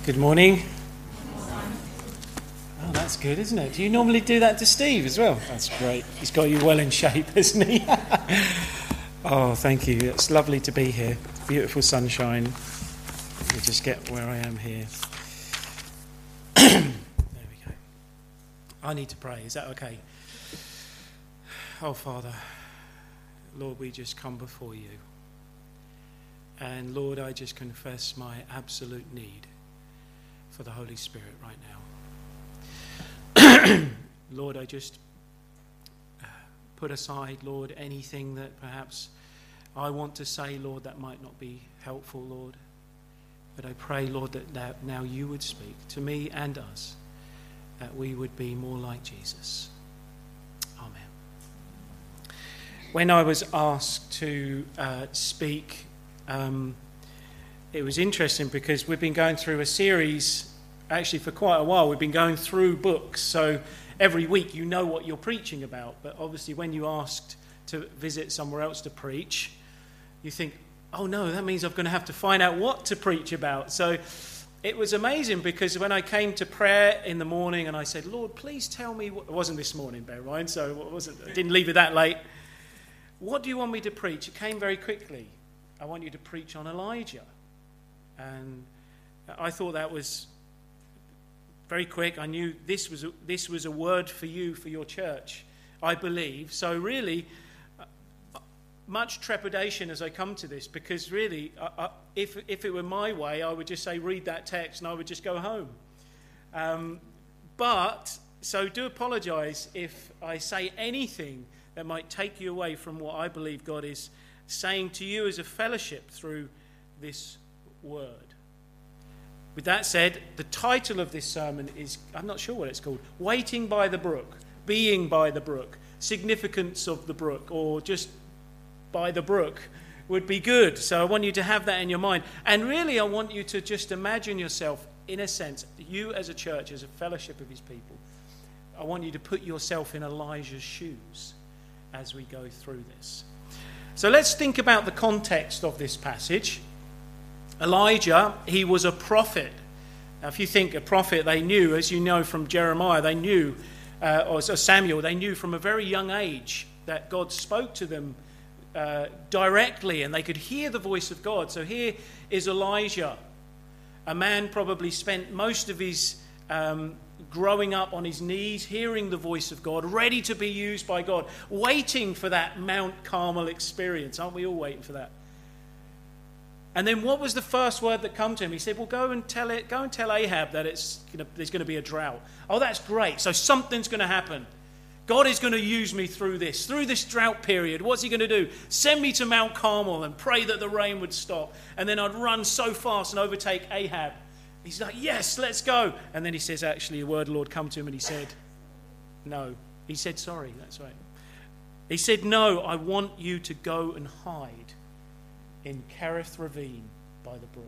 Good morning. Oh, that's good, isn't it? Do you normally do that to Steve as well? That's great. He's got you well in shape, hasn't he? Oh, thank you. It's lovely to be here. Beautiful sunshine. Let me just get where I am here. There we go. I need to pray. Is that okay? Oh, Father, Lord, we just come before you. And Lord, I just confess my absolute need for the Holy Spirit right now. Lord, I just put aside, Lord, anything that perhaps I want to say, Lord, that might not be helpful, Lord. But I pray, Lord, that now you would speak to me and us, that we would be more like Jesus. Amen. When I was asked to speak, it was interesting because we've been going through a series, actually for quite a while. We've been going through books, so every week you know what you're preaching about. But obviously when you asked to visit somewhere else to preach, you think, oh no, that means I'm going to have to find out what to preach about. So it was amazing because when I came to prayer in the morning and I said, Lord, please tell me, it wasn't this morning, bear in mind, so I didn't leave it that late. What do you want me to preach? It came very quickly. I want you to preach on Elijah. And I thought that was very quick. I knew this was a word for you, for your church, I believe. So really, much trepidation as I come to this, because really, if it were my way, I would just say, read that text, and I would just go home. So do apologise if I say anything that might take you away from what I believe God is saying to you as a fellowship through this word. With that said, the title of this sermon is, I'm not sure what it's called, Waiting by the Brook, Being by the Brook, Significance of the Brook, or just by the brook would be good. So I want you to have that in your mind. And really, I want you to just imagine yourself, in a sense, you as a church, as a fellowship of his people, I want you to put yourself in Elijah's shoes as we go through this. So let's think about the context of this passage. Elijah, he was a prophet. Now, if you think a prophet, they knew, as you know from Jeremiah, they knew, or Samuel, they knew from a very young age that God spoke to them directly and they could hear the voice of God. So here is Elijah, a man probably spent most of his growing up on his knees, hearing the voice of God, ready to be used by God, waiting for that Mount Carmel experience. Aren't we all waiting for that? And then what was the first word that came to him? He said, well, go and tell Ahab that there's going to be a drought. Oh, that's great. So something's going to happen. God is going to use me through this drought period. What's he going to do? Send me to Mount Carmel and pray that the rain would stop. And then I'd run so fast and overtake Ahab. He's like, yes, let's go. And then he says, actually, a word of the Lord come to him and he said, no. He said, sorry, that's right. He said, no, I want you to go and hide in Kerith Ravine by the brook.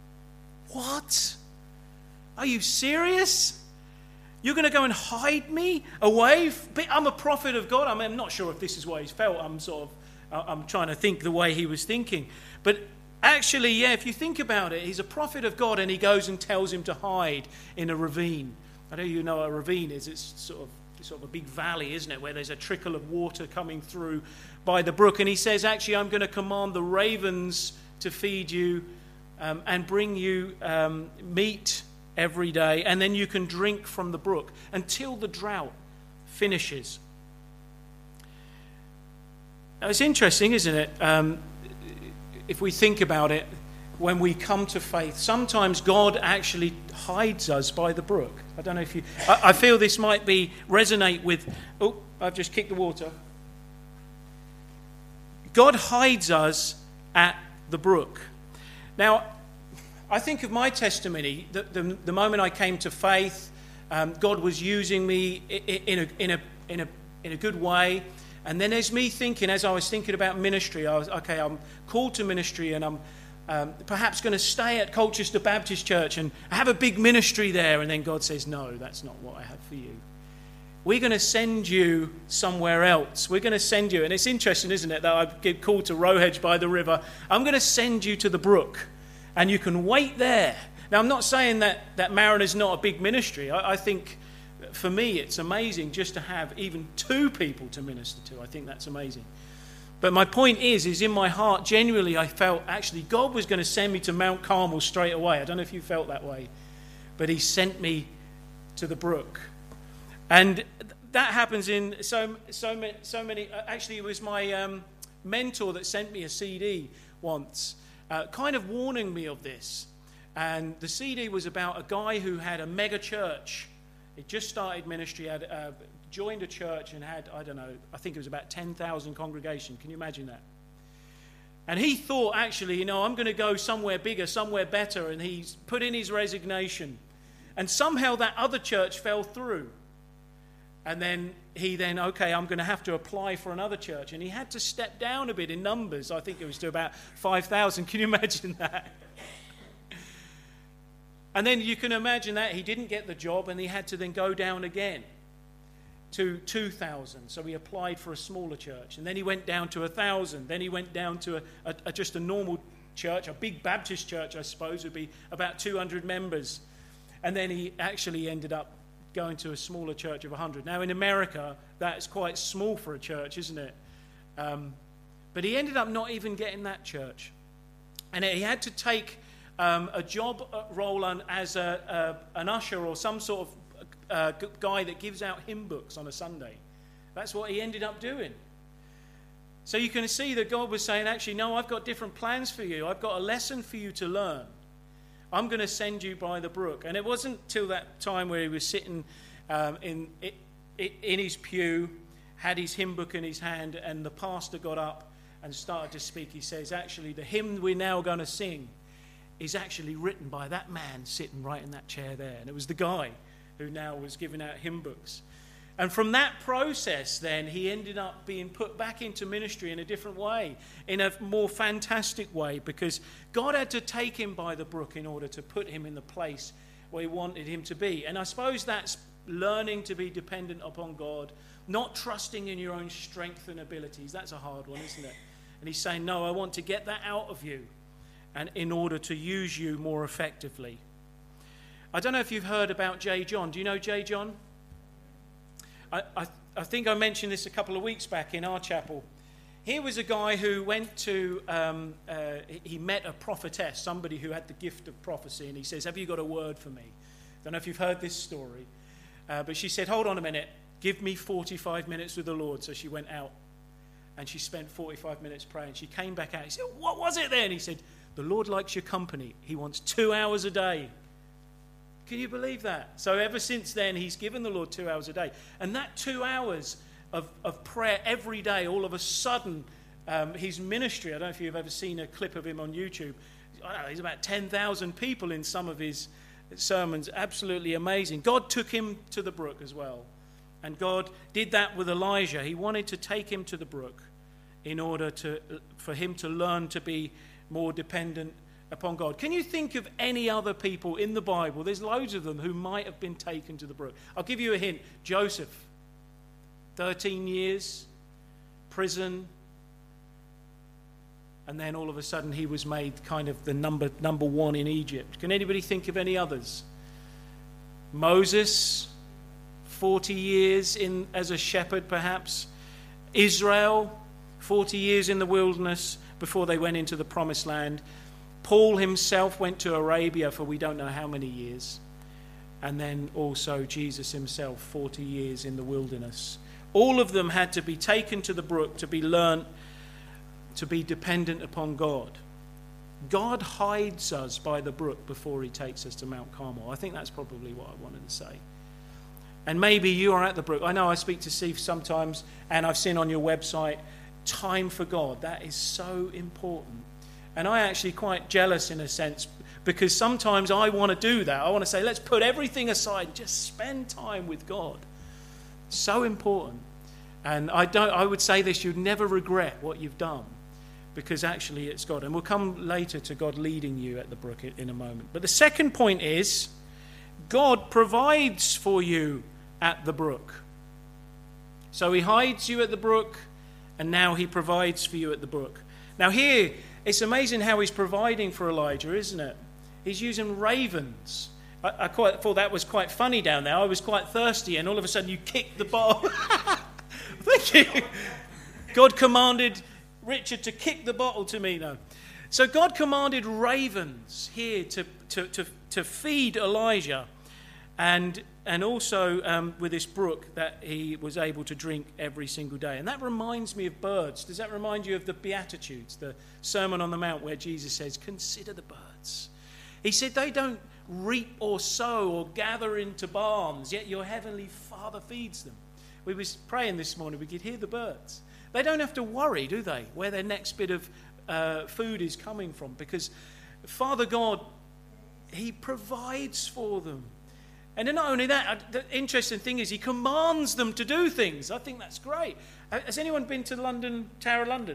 What? Are you serious? You're going to go and hide me away? I'm a prophet of God. I'm not sure if this is what he's felt. I'm trying to think the way he was thinking. But actually, yeah, if you think about it, he's a prophet of God and he goes and tells him to hide in a ravine. I know you know what a ravine is. It's sort of a big valley, isn't it, where there's a trickle of water coming through by the brook. And he says, actually, I'm going to command the ravens to feed you and bring you meat every day, and then you can drink from the brook until the drought finishes. Now, it's interesting, isn't it? If we think about it, when we come to faith, sometimes God actually hides us by the brook. I don't know if you... I feel this might resonate with... Oh, I've just kicked the water. God hides us at the brook. Now, I think of my testimony, the moment I came to faith, God was using me in a good way. And then as I was thinking about ministry, I'm called to ministry and I'm perhaps going to stay at Colchester Baptist Church and have a big ministry there. And then God says, no, that's not what I have for you. We're going to send you somewhere else. We're going to send you, and it's interesting, isn't it, that I get called to Rowhedge by the river. I'm going to send you to the brook, and you can wait there Now, I'm not saying that Mariner's not a big ministry. I think, for me, it's amazing just to have even 2 people to minister to. I think that's amazing. But my point is in my heart, genuinely, I felt actually God was going to send me to Mount Carmel straight away. I don't know if you felt that way. But he sent me to the brook. And that happens in so many. Actually, it was my mentor that sent me a CD once, kind of warning me of this. And the CD was about a guy who had a mega church. He just started ministry, had joined a church and had, I don't know, I think it was about 10,000 congregation. Can you imagine that? And he thought, actually, I'm going to go somewhere bigger, somewhere better. And he's put in his resignation. And somehow that other church fell through. And then okay, I'm going to have to apply for another church. And he had to step down a bit in numbers. I think it was to about 5,000. Can you imagine that? And then you can imagine that he didn't get the job and he had to then go down again to 2,000. So he applied for a smaller church. And then he went down to 1,000. Then he went down to just a normal church, a big Baptist church, I suppose, would be about 200 members. And then he actually ended up going to a smaller church of 100. Now, in America, that's quite small for a church, isn't it? But he ended up not even getting that church. And he had to take a job role as an usher or some sort of guy that gives out hymn books on a Sunday. That's what he ended up doing. So you can see that God was saying, actually, no, I've got different plans for you. I've got a lesson for you to learn. I'm going to send you by the brook. And it wasn't till that time where he was sitting in his pew, had his hymn book in his hand, and the pastor got up and started to speak. He says, actually, the hymn we're now going to sing is actually written by that man sitting right in that chair there. And it was the guy who now was giving out hymn books. And from that process, then, he ended up being put back into ministry in a different way, in a more fantastic way, because God had to take him by the brook in order to put him in the place where he wanted him to be. And I suppose that's learning to be dependent upon God, not trusting in your own strength and abilities. That's a hard one, isn't it? And he's saying, no, I want to get that out of you, and in order to use you more effectively. I don't know if you've heard about J. John. Do you know J. John? I think I mentioned this a couple of weeks back in our chapel. Here was a guy who went to, he met a prophetess, somebody who had the gift of prophecy, and he says, have you got a word for me? Don't know if you've heard this story. But she said, hold on a minute, give me 45 minutes with the Lord. So she went out, and she spent 45 minutes praying. She came back out. He said, what was it then? He said, the Lord likes your company. He wants 2 hours a day. Can you believe that? So ever since then, he's given the Lord 2 hours a day. And that 2 hours of prayer every day, all of a sudden, his ministry, I don't know if you've ever seen a clip of him on YouTube. I don't know, he's about 10,000 people in some of his sermons. Absolutely amazing. God took him to the brook as well. And God did that with Elijah. He wanted to take him to the brook in order for him to learn to be more dependent upon God. Can you think of any other people in the Bible, there's loads of them, who might have been taken to the brook? I'll give you a hint. Joseph, 13 years, prison, and then all of a sudden he was made kind of the number one in Egypt. Can anybody think of any others? Moses, 40 years as a shepherd perhaps. Israel, 40 years in the wilderness before they went into the promised land. Paul himself went to Arabia for we don't know how many years. And then also Jesus himself, 40 years in the wilderness. All of them had to be taken to the brook to be learnt to be dependent upon God. God hides us by the brook before he takes us to Mount Carmel. I think that's probably what I wanted to say. And maybe you are at the brook. I know I speak to Steve sometimes, and I've seen on your website, time for God. That is so important. And I'm actually quite jealous in a sense, because sometimes I want to do that. I want to say, let's put everything aside and just spend time with God. So important. And I would say this, you'd never regret what you've done, because actually it's God. And we'll come later to God leading you at the brook in a moment. But the second point is, God provides for you at the brook. So he hides you at the brook, and now he provides for you at the brook. Now here, it's amazing how he's providing for Elijah, isn't it? He's using ravens. I thought that was quite funny down there. I was quite thirsty, and all of a sudden you kicked the bottle. Thank you. God commanded Richard to kick the bottle to me. No. So God commanded ravens here to feed Elijah, and also with this brook that he was able to drink every single day. And that reminds me of birds. Does that remind you of the Beatitudes, the Sermon on the Mount, where Jesus says, consider the birds? He said they don't reap or sow or gather into barns, yet your heavenly Father feeds them. We was praying this morning, we could hear the birds. They don't have to worry, do they, where their next bit of food is coming from, because Father God, he provides for them. And then not only that, the interesting thing is he commands them to do things. I think that's great. Has anyone been to London, Tower of London?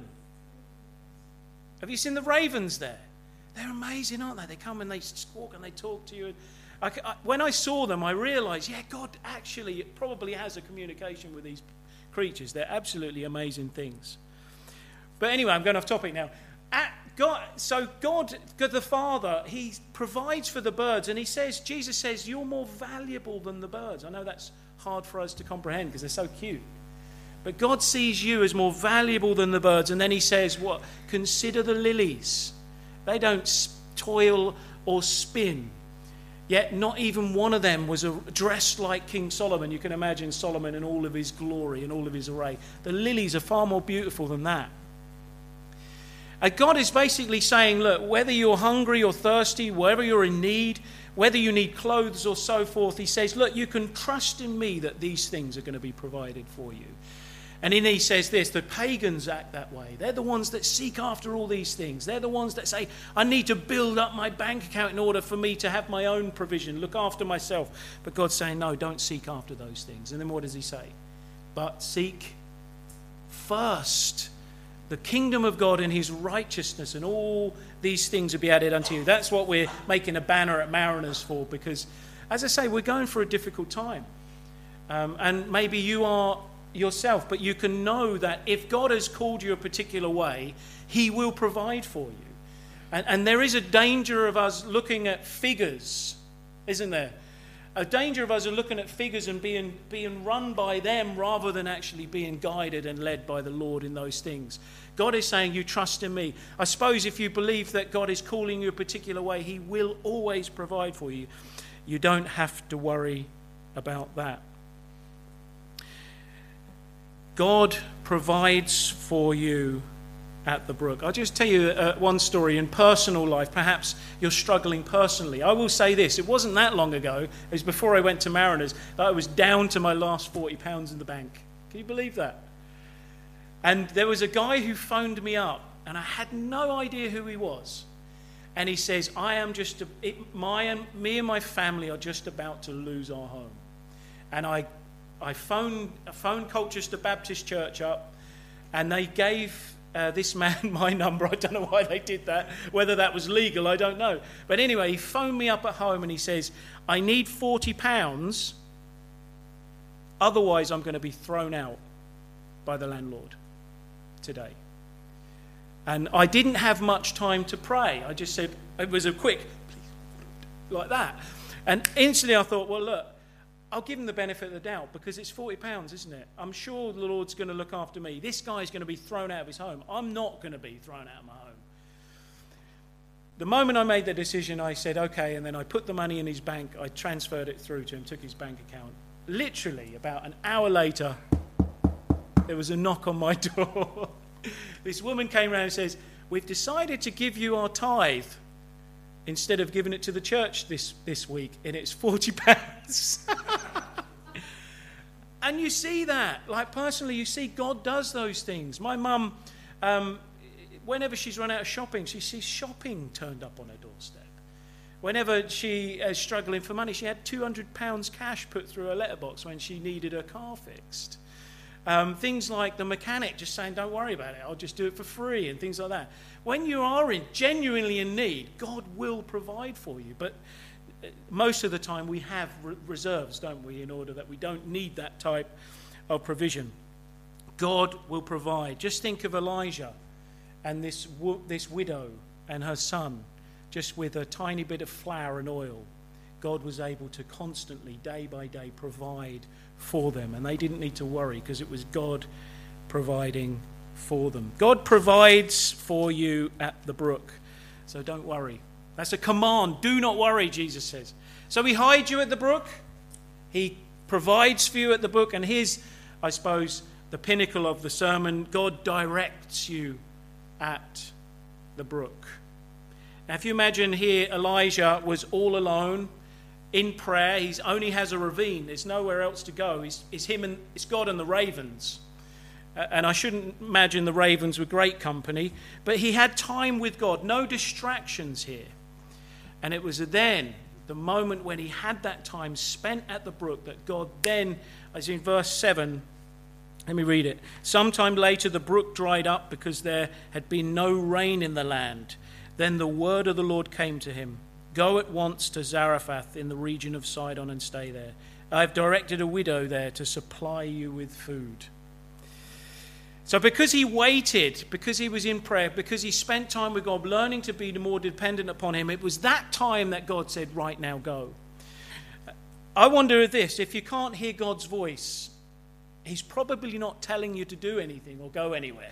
Have you seen the ravens there? They're amazing, aren't they? They come and they squawk and they talk to you. When I saw them, I realized, yeah, God actually probably has a communication with these creatures. They're absolutely amazing things. But anyway, I'm going off topic now. God the Father, he provides for the birds, and Jesus says, you're more valuable than the birds. I know that's hard for us to comprehend because they're so cute. But God sees you as more valuable than the birds. And then he says, what? Consider the lilies. They don't toil or spin. Yet not even one of them was dressed like King Solomon. You can imagine Solomon in all of his glory and all of his array. The lilies are far more beautiful than that. And God is basically saying, look, whether you're hungry or thirsty, whether you're in need, whether you need clothes or so forth, he says, look, you can trust in me that these things are going to be provided for you. And then he says this, the pagans act that way. They're the ones that seek after all these things. They're the ones that say, I need to build up my bank account in order for me to have my own provision, look after myself. But God's saying, no, don't seek after those things. And then what does he say? But seek first the kingdom of God and his righteousness, and all these things will be added unto you. That's what we're making a banner at Mariners for, because, as I say, we're going for a difficult time. And maybe you are yourself, but you can know that if God has called you a particular way, he will provide for you. And there is a danger of us looking at figures, isn't there? A danger of us looking at figures and being run by them rather than actually being guided and led by the Lord in those things. God is saying, you trust in me. I suppose if you believe that God is calling you a particular way, he will always provide for you. You don't have to worry about that. God provides for you at the brook. I'll just tell you one story in personal life. Perhaps you're struggling personally. I will say this, it wasn't that long ago, it was before I went to Mariners, that I was down to my last £40 in the bank. Can you believe that? And there was a guy who phoned me up, and I had no idea who he was. And he says, me and my family are just about to lose our home. And I phoned Colchester Baptist Church up, and they gave this man my number. I don't know why they did that. Whether that was legal, I don't know. But anyway, he phoned me up at home and he says, I need £40, otherwise I'm going to be thrown out by the landlord today. And I didn't have much time to pray. I just said, it was a quick, please, like that. And instantly I thought, well, look, I'll give him the benefit of the doubt because it's £40, isn't it? I'm sure the Lord's going to look after me. This guy's going to be thrown out of his home. I'm not going to be thrown out of my home. The moment I made the decision, I said, okay, and then I put the money in his bank. I transferred it through to him, took his bank account. Literally, about an hour later, there was a knock on my door. This woman came around and says, we've decided to give you our tithe instead of giving it to the church this week, and it's £40. And you see that, like personally, you see God does those things. My mum, whenever she's run out of shopping, she sees shopping turned up on her doorstep. Whenever she is struggling for money, she had £200 cash put through her letterbox when she needed her car fixed. Things like the mechanic just saying, don't worry about it, I'll just do it for free, and things like that. When you are genuinely in need, God will provide for you. But most of the time we have reserves, don't we, in order that we don't need that type of provision. God will provide. Just think of Elijah and this widow and her son. just with a tiny bit of flour and oil, God was able to constantly, day by day, provide for them. And they didn't need to worry because it was God providing for them. God provides for you at the brook, so don't worry. That's a command. Do not worry, Jesus says. So he hides you at the brook. He provides for you at the brook. And here's, I suppose, the pinnacle of the sermon. God directs you at the brook. Now, if you imagine here, Elijah was all alone in prayer. He only has a ravine. There's nowhere else to go. It's God and the ravens. And I shouldn't imagine the ravens were great company. But he had time with God. No distractions here. And it was then, the moment when he had that time spent at the brook, that God then, as in verse 7, let me read it. Sometime later the brook dried up because there had been no rain in the land. Then the word of the Lord came to him. Go at once to Zarephath in the region of Sidon and stay there. I have directed a widow there to supply you with food. So because he waited, because he was in prayer, because he spent time with God, learning to be more dependent upon him, it was that time that God said, right now, go. I wonder if you can't hear God's voice, he's probably not telling you to do anything or go anywhere.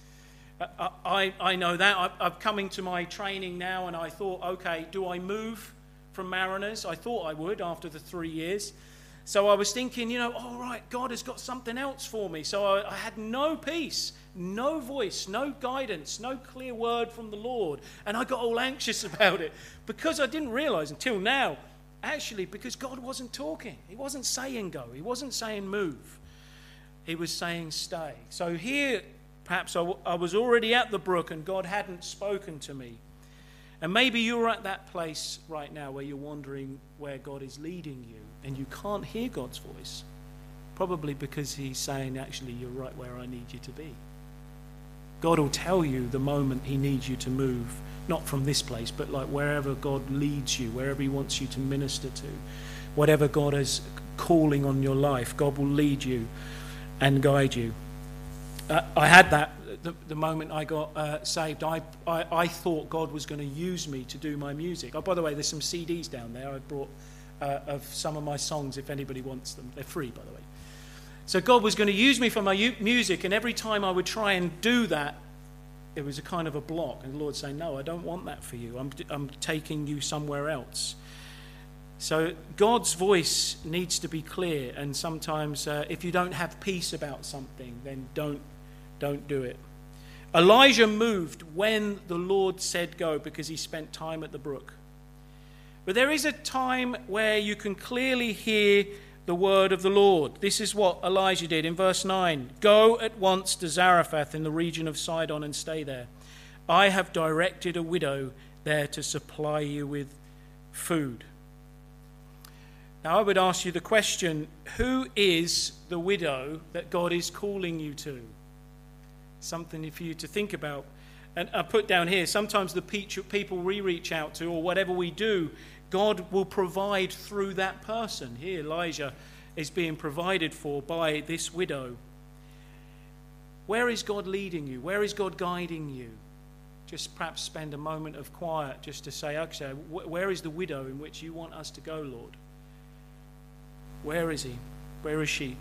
I know that. I'm coming to my training now, and I thought, okay, do I move from Mariners? I thought I would after the 3 years. So I was thinking, all right, God has got something else for me. So I had no peace, no voice, no guidance, no clear word from the Lord. And I got all anxious about it because I didn't realize until now, actually, because God wasn't talking. He wasn't saying go. He wasn't saying move. He was saying stay. So here, perhaps I was already at the brook and God hadn't spoken to me. And maybe you're at that place right now where you're wondering where God is leading you and you can't hear God's voice. Probably because he's saying, actually, you're right where I need you to be. God will tell you the moment he needs you to move, not from this place, but like wherever God leads you, wherever he wants you to minister to. Whatever God is calling on your life, God will lead you and guide you. I had that the moment I got saved. I thought God was going to use me to do my music. Oh, by the way, there's some CDs down there I brought of some of my songs if anybody wants them. They're free, by the way. So God was going to use me for my music, and every time I would try and do that, it was a kind of a block. And the Lord saying, no, I don't want that for you. I'm taking you somewhere else. So God's voice needs to be clear, and sometimes if you don't have peace about something, then don't do it. Elijah moved when the Lord said go because he spent time at the brook. But there is a time where you can clearly hear the word of the Lord. This is what Elijah did in verse 9. Go at once to Zarephath in the region of Sidon and stay there. I have directed a widow there to supply you with food. Now I would ask you the question, who is the widow that God is calling you to? Something for you to think about. And I put down here, sometimes the people we reach out to or whatever we do, God will provide through that person. Here Elijah is being provided for by this widow. Where is God leading you? Where is God guiding you? Just perhaps spend a moment of quiet just to say, okay, where is the widow in which you want us to go, Lord? Where is he? Where is she?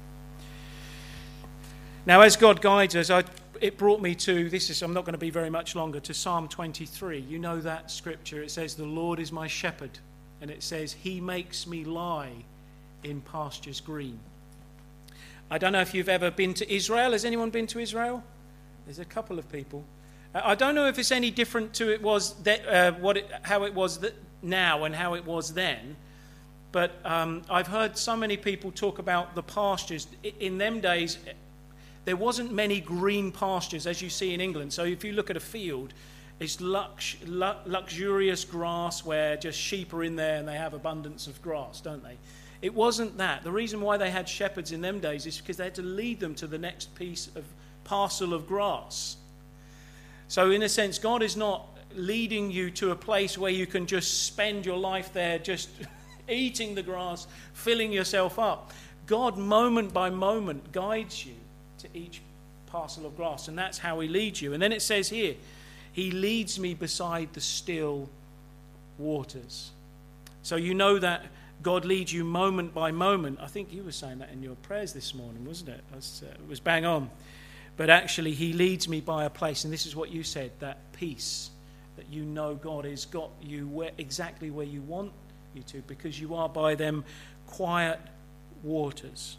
Now, as God guides us, it brought me to, I'm not going to be very much longer, to Psalm 23. You know that scripture. It says, the Lord is my shepherd. And it says, he makes me lie in pastures green. I don't know if you've ever been to Israel. Has anyone been to Israel? There's a couple of people. I don't know if it's any different to how it was now and how it was then. But I've heard so many people talk about the pastures. In them days, there wasn't many green pastures as you see in England. So if you look at a field, it's luxurious grass where just sheep are in there and they have abundance of grass, don't they? It wasn't that. The reason why they had shepherds in them days is because they had to lead them to the next parcel of grass. So in a sense, God is not leading you to a place where you can just spend your life there just eating the grass, filling yourself up. God, moment by moment, guides you to each parcel of grass, and that's how he leads you. And then it says here, he leads me beside the still waters. So you know that God leads you moment by moment. I think you were saying that in your prayers this morning, wasn't it? It was bang on. But actually, he leads me by a place, and this is what you said, that peace, that you know God has got you exactly where you want you to, because you are by them quiet waters.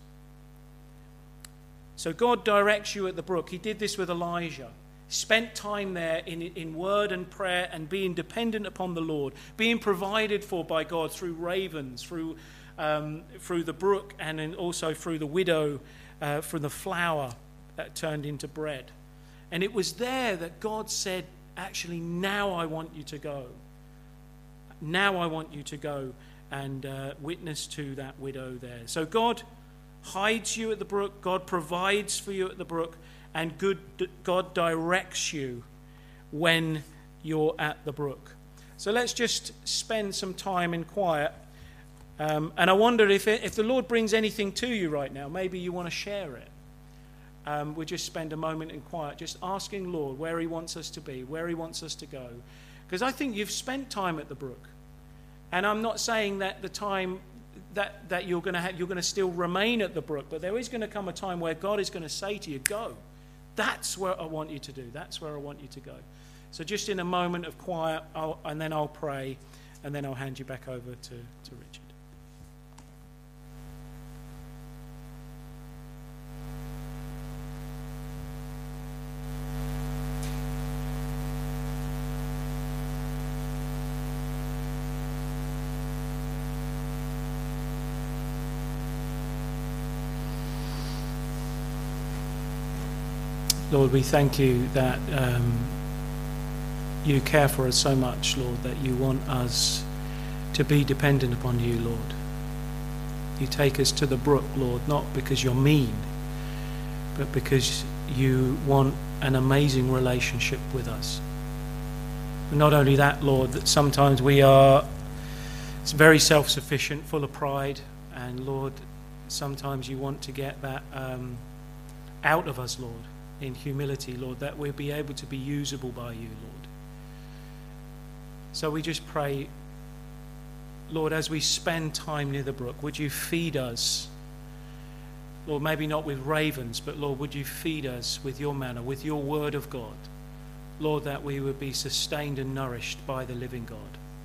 So God directs you at the brook. He did this with Elijah. Spent time there in word and prayer and being dependent upon the Lord, being provided for by God through ravens, through the brook, and also through the widow, from the flour that turned into bread. And it was there that God said, actually, now I want you to go. Now I want you to go and witness to that widow there. So God hides you at the brook, God provides for you at the brook, and God directs you when you're at the brook. So let's just spend some time in quiet. And I wonder if the Lord brings anything to you right now, maybe you want to share it. We'll just spend a moment in quiet, just asking Lord where he wants us to be, where he wants us to go. Because I think you've spent time at the brook. And I'm not saying that the time that you're going to still remain at the brook, but there is going to come a time where God is going to say to you, go. That's where I want you to do. That's where I want you to go. So just in a moment of quiet, and then I'll pray, and then I'll hand you back over to Richard. Lord, we thank you that you care for us so much, Lord, that you want us to be dependent upon you, Lord. You take us to the brook, Lord, not because you're mean, but because you want an amazing relationship with us. And not only that, Lord, that sometimes we are very self-sufficient, full of pride, and Lord, sometimes you want to get that out of us, Lord, in humility, Lord, that we'll be able to be usable by you, Lord. So we just pray, Lord, as we spend time near the brook, would you feed us, Lord, maybe not with ravens, but Lord, would you feed us with your manna, with your word of God, Lord, that we would be sustained and nourished by the living God.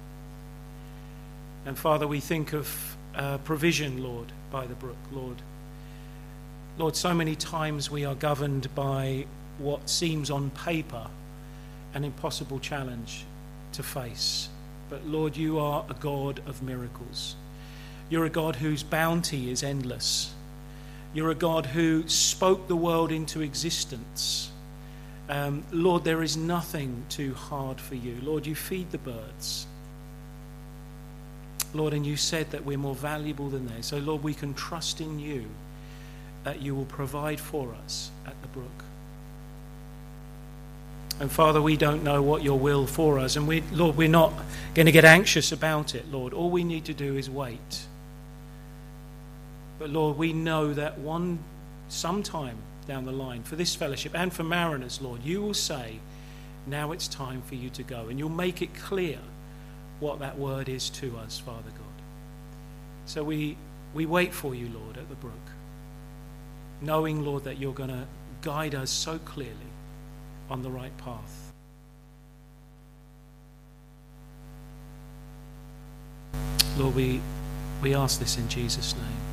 And Father, we think of provision, Lord, by the brook, Lord. Lord, so many times we are governed by what seems on paper an impossible challenge to face. But Lord, you are a God of miracles. You're a God whose bounty is endless. You're a God who spoke the world into existence. Lord, there is nothing too hard for you. Lord, you feed the birds. Lord, and you said that we're more valuable than they. So Lord, we can trust in you that you will provide for us at the brook. And Father, we don't know what your will for us, and Lord, we're not going to get anxious about it, Lord. All we need to do is wait. But Lord, we know that sometime down the line, for this fellowship and for Mariners, Lord, you will say, now it's time for you to go, and you'll make it clear what that word is to us, Father God. So we wait for you, Lord, at the brook, knowing, Lord, that you're going to guide us so clearly on the right path. Lord, we ask this in Jesus' name.